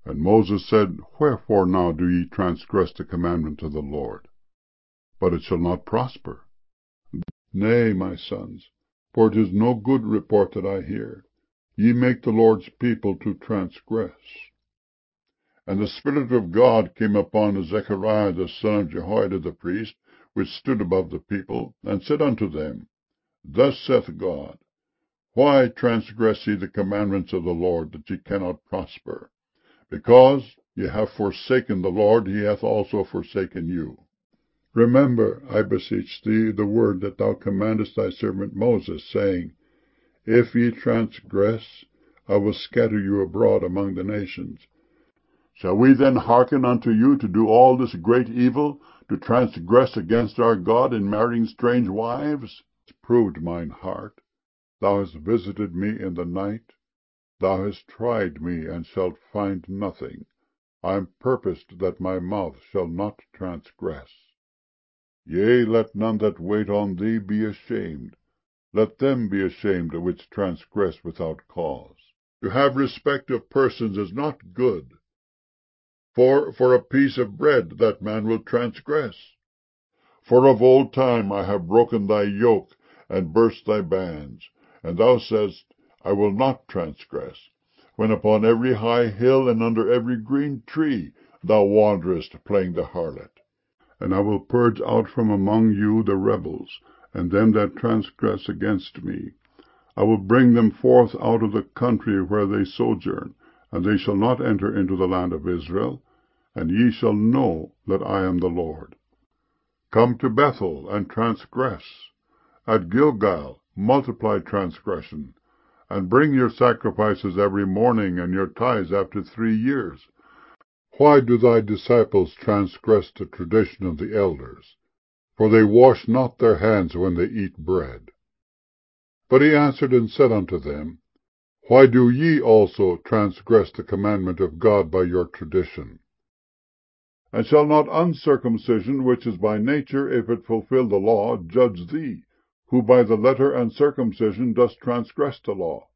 And Moses said, Wherefore now do ye transgress the commandment of the Lord? But it shall not prosper. Nay, my sons, for it is no good report that I hear. Ye make the Lord's people to transgress. And the Spirit of God came upon Zechariah the son of Jehoiada the priest, which stood above the people, and said unto them, Thus saith God, Why transgress ye the commandments of the Lord, that ye cannot prosper? Because ye have forsaken the Lord, he hath also forsaken you. Remember, I beseech thee, the word that thou commandest thy servant Moses, saying, If ye transgress, I will scatter you abroad among the nations. Shall we then hearken unto you to do all this great evil, to transgress against our God in marrying strange wives? Proved mine heart. Thou hast visited me in the night. Thou hast tried me, and shalt find nothing. I am purposed that my mouth shall not transgress. Yea, let none that wait on thee be ashamed. Let them be ashamed which transgress without cause. To have respect of persons is not good. For a piece of bread that man will transgress. For of old time I have broken thy yoke, and burst thy bands. And thou saidst, I will not transgress, when upon every high hill and under every green tree thou wanderest playing the harlot. And I will purge out from among you the rebels, and them that transgress against me. I will bring them forth out of the country where they sojourn, and they shall not enter into the land of Israel, and ye shall know that I am the Lord. Come to Bethel, and transgress. At Gilgal multiply transgression, and bring your sacrifices every morning, and your tithes after 3 years. Why do thy disciples transgress the tradition of the elders? For they wash not their hands when they eat bread. But he answered and said unto them, Why do ye also transgress the commandment of God by your tradition? And shall not uncircumcision, which is by nature, if it fulfill the law, judge thee, who by the letter and circumcision dost transgress the law?